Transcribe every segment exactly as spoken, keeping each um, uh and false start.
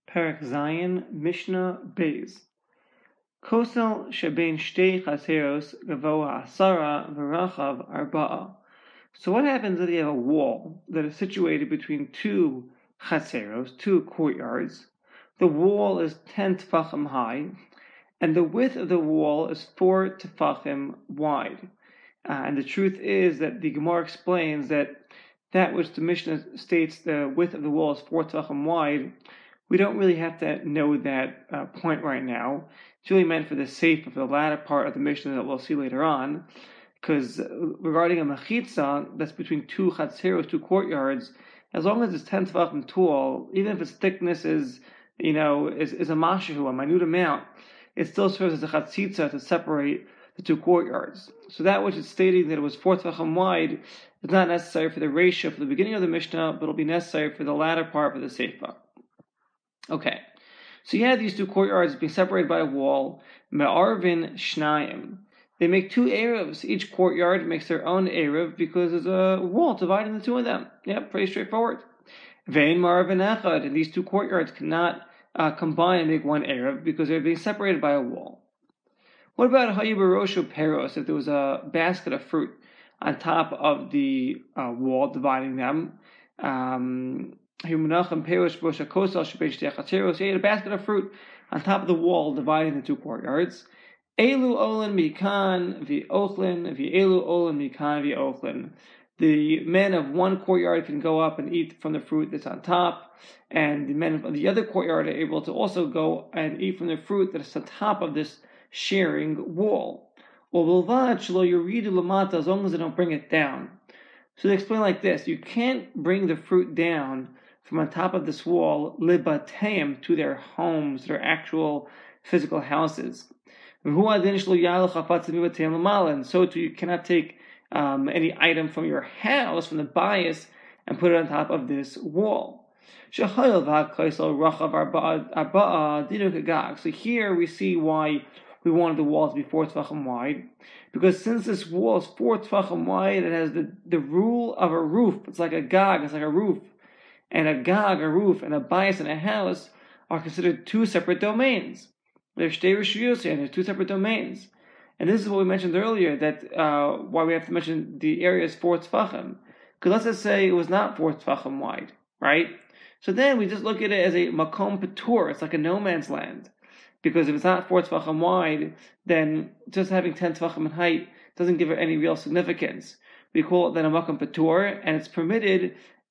Perek Zayin, Mishnah Beis. Kosel shebein shtei chaseros gavoa asara v'rachav arba'a. So what happens if you have a wall that is situated between two chaseros, two courtyards? The wall is ten tefachim high, and the width of the wall is four tefachim wide. Uh, and the truth is that the Gemara explains that that which the Mishnah states the width of the wall is four tefachim wide, we don't really have to know that uh, point right now. It's really meant for the safe of the latter part of the Mishnah that we'll see later on. Because regarding a mechitza that's between two chatzeros, two courtyards, as long as it's ten tefachim tall, even if its thickness is, you know, is, is a mashahu, a minute amount, it still serves as a chatzitza to separate the two courtyards. So that which is stating that it was four tefachim wide is not necessary for the ratio for the beginning of the Mishnah, but it'll be necessary for the latter part for the seifa. Okay, so you have these two courtyards being separated by a wall. Me'arvin shnayim. They make two erevs. Each courtyard makes their own erev because there's a wall dividing the two of them. Yep, pretty straightforward. Vein marvin echad, and these two courtyards cannot uh, combine and make one erev because they're being separated by a wall. What about hayibaroshu peros? If there was a basket of fruit on top of the uh, wall dividing them, um, he had a basket of fruit on top of the wall dividing the two courtyards. Elu olin mikan v'ochlin v'elu olin mikan v'ochlin. The men of one courtyard can go up and eat from the fruit that's on top, and the men of the other courtyard are able to also go and eat from the fruit that's on top of this sharing wall. As long as they don't bring it down. So they explain like this: you can't bring the fruit down from on top of this wall, libateim, to their homes, their actual physical houses. And so too, you cannot take um, any item from your house, from the bias, and put it on top of this wall. So here we see why we wanted the wall to be four tefachim wide, because since this wall is four tefachim wide, it has the, the rule of a roof. It's like a gag, it's like a roof. And a gag, a roof, and a bias in a house are considered two separate domains. They're shtei rishuyos here, and they're two separate domains. And this is what we mentioned earlier, that uh, why we have to mention the area is four tefachim. Because let's just say it was not four tefachim wide, right? So then we just look at it as a makom patur. It's like a no man's land. Because if it's not four tefachim wide, then just having ten tefachim in height doesn't give it any real significance. We call it then a makom patur, and it's permitted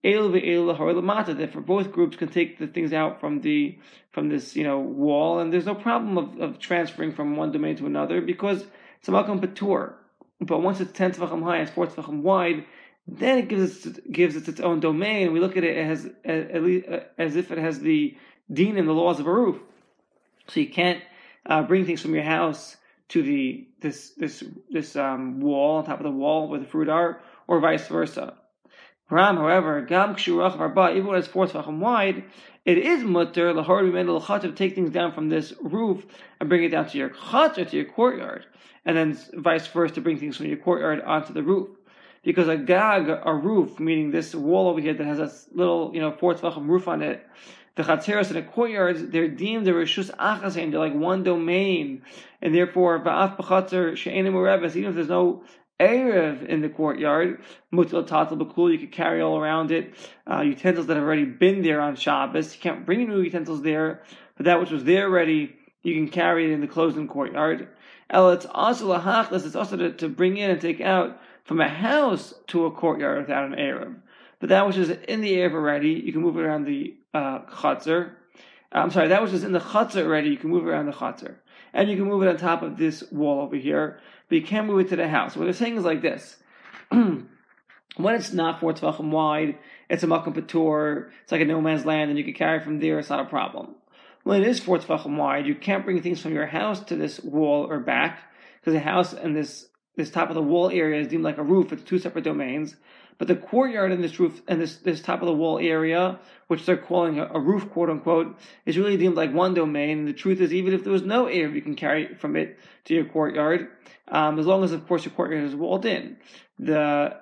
that for both groups can take the things out from the from this you know wall, and there's no problem of, of transferring from one domain to another because it's a makom patur. But once it's ten tefachim high and it's four tefachim wide, then it gives it gives it its own domain. We look at it as at least as if it has the deen and the laws of a roof. So you can't uh, bring things from your house to the this this this um, wall on top of the wall where the fruit are, or vice versa. Ram, however, gam kshurach varba, even when it's four tefachim wide, it is mutter lahor b'mendel l'chater to take things down from this roof and bring it down to your chater, to your courtyard, and then vice versa to bring things from your courtyard onto the roof. Because a gag, a roof, meaning this wall over here that has a little, you know, four tefachim roof on it, the chatzeros and the courtyards, they're deemed the reshus achasein, they're like one domain, and therefore va'af b'chatzer she'enim ureves, even if there's no erev in the courtyard, mutal tatal b'kul, you could carry all around it uh, utensils that have already been there on Shabbos. You can't bring new utensils there, but that which was there already, you can carry it in the closed-in courtyard. El, it's also lahachlas, it's also to, to bring in and take out from a house to a courtyard without an erev. But that which is in the erev already, you can move it around the uh, chatzar. I'm sorry, that which is in the chatzar already, you can move it around the chatzar. And you can move it on top of this wall over here, but you can't move it to the house. What they're saying is like this. When it's not four tefachim wide, it's a makom patur, it's like a no man's land, and you can carry it from there, it's not a problem. When it is four tefachim wide, you can't bring things from your house to this wall or back, because the house and this, this top of the wall area is deemed like a roof, it's two separate domains. But the courtyard in this roof and this, this top of the wall area, which they're calling a, a roof, quote unquote, is really deemed like one domain. And the truth is, even if there was no air, you can carry from it to your courtyard, um, as long as, of course, your courtyard is walled in. The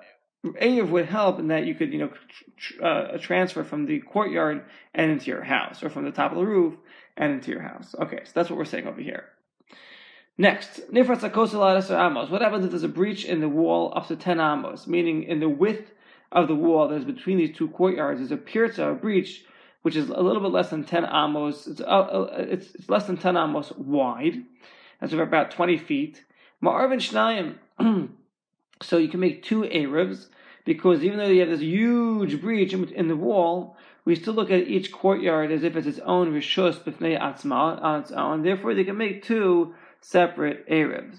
Erev would help in that you could, you know, tr- uh, transfer from the courtyard and into your house, or from the top of the roof and into your house. Okay, so that's what we're saying over here. Next, Nifratz HaKosel Amos. What happens if there's a breach in the wall up to ten amos, meaning in the width of the wall that's between these two courtyards, there's a pirza, a breach, which is a little bit less than ten amos. It's, uh, it's, it's less than ten amos wide. That's about twenty feet. Ma'arvin Shnayim. So you can make two Erevs, because even though you have this huge breach in, in the wall, we still look at each courtyard as if it's its own Rishus B'fnei Atzma, on its own. Therefore, they can make two separate Erevs.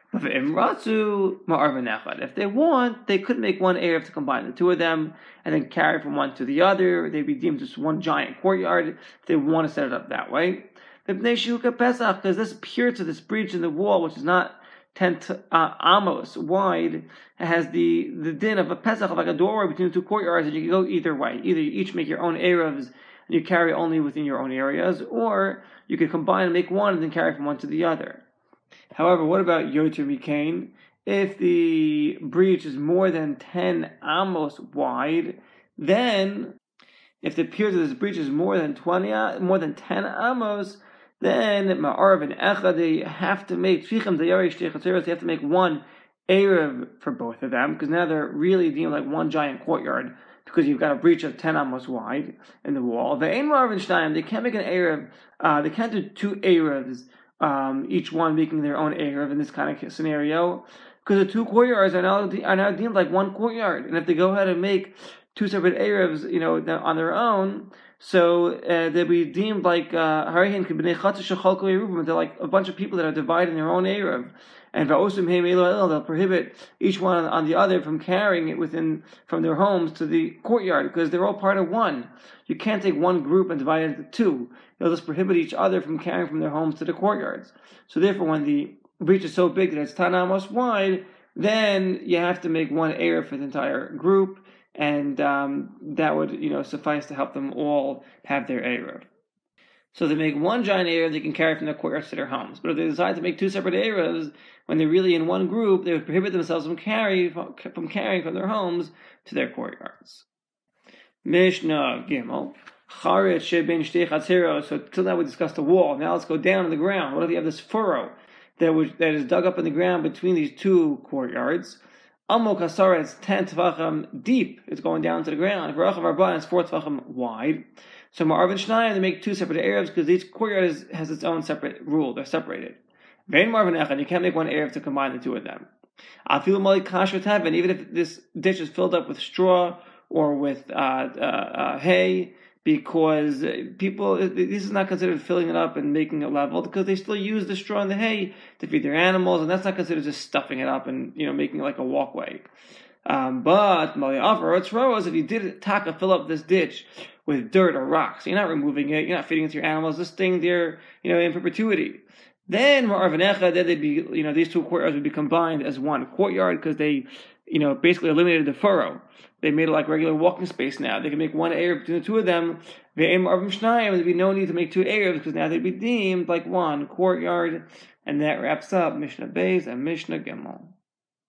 If they want, they could make one Erev to combine the two of them, and then carry from one to the other. They'd be deemed just one giant courtyard if they want to set it up that way. Because this appears to this breach in the wall, which is not ten uh, amos wide, has the, the din of a Pesach, of like a doorway between the two courtyards, and you can go either way. Either you each make your own Erevs, and you carry only within your own areas, or you could combine and make one and then carry from one to the other. However, what about Yoter Mikain? If the breach is more than ten amos wide, then if the pier to this breach is more than twenty, more than ten amos, then Ma'arav and Echad, they have to make Tzrichem Dayari Shtei Chatzeros, they have to make one Erev for both of them, because now they're really deemed like one giant courtyard, because you've got a breach of ten amos wide in the wall. The Ein Ma'arav and Shnayim, they can't make an Erev, uh, they can't do two Erevs, Um, each one making their own Erev in this kind of scenario, because the two courtyards are now, are now deemed like one courtyard, and if they go ahead and make two separate Erevs, you know, on their own, so uh, they'll be deemed like Harihin uh, they're like a bunch of people that are dividing their own Erev, and they'll prohibit each one on the other from carrying it within from their homes to the courtyard, because they're all part of one. You can't take one group and divide it into two. They'll just prohibit each other from carrying from their homes to the courtyards. So therefore, when the breach is so big that it's ten amos wide, then you have to make one Erev for the entire group, and um, that would, you know, suffice to help them all have their Erev. So they make one giant Erev they can carry from their courtyards to their homes. But if they decide to make two separate Erevs, when they're really in one group, they would prohibit themselves from carry from carrying from their homes to their courtyards. Mishnah Gimel. So till now we discussed the wall. Now let's go down to the ground. What if you have this furrow that was, that is dug up in the ground between these two courtyards? Amok Hasara, it's ten tefachim deep. It's going down to the ground. V'rachav Arba, it's four tefachim wide. So Ma'arv and Shnayim, they make two separate Erevs because each courtyard is, has its own separate rule. They're separated. Vein Ma'arv and Echad, you can't make one Erev to combine the two of them. Afilu Malik Kashrut Heaven, even if this ditch is filled up with straw or with uh, uh, uh, hay, because people, this is not considered filling it up and making it level, because they still use the straw and the hay to feed their animals, and that's not considered just stuffing it up and, you know, making it like a walkway. Um, but if you did taka fill up this ditch with dirt or rocks, you're not removing it, you're not feeding it to your animals, just staying there, you know, in perpetuity. Then then they'd be, you know, these two courtyards would be combined as one courtyard, because they, you know, basically eliminated the furrow. They made it like regular walking space now. They can make one Erev between the two of them. There'd be no need to make two Erevs, because now they'd be deemed like one courtyard. And that wraps up Mishnah Beis and Mishnah Gimel.